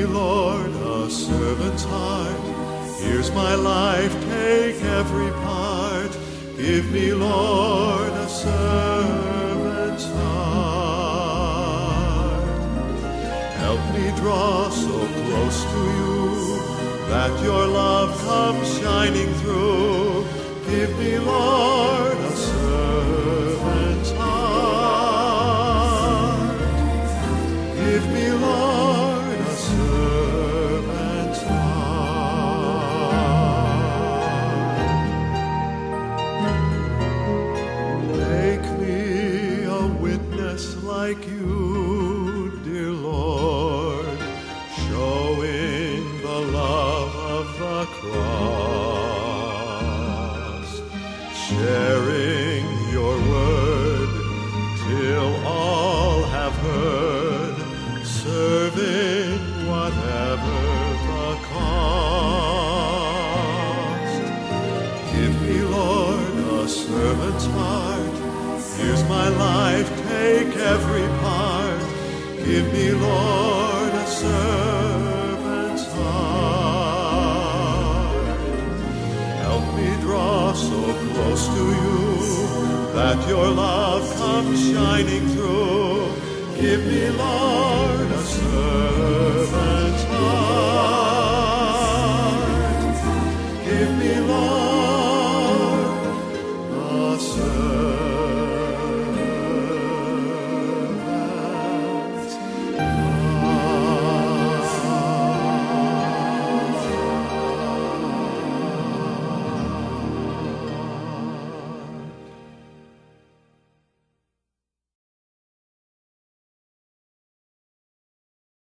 me, Lord, a servant's heart. Here's my life, take every part. Give me, Lord, a servant's heart. Help me draw so close to you that your love comes shining through. Give me, Lord, a servant's heart. Give me, Lord, a servant's heart. Make me a witness like you, dear Lord, showing the love of the cross, sharing your word till all have heard, serving whatever the cost. Give me, Lord, a servant's heart. Here's my life, take every part. Give me, Lord, a servant's heart. Help me draw so close to you that your love comes shining through. Give me, Lord, a servant's heart.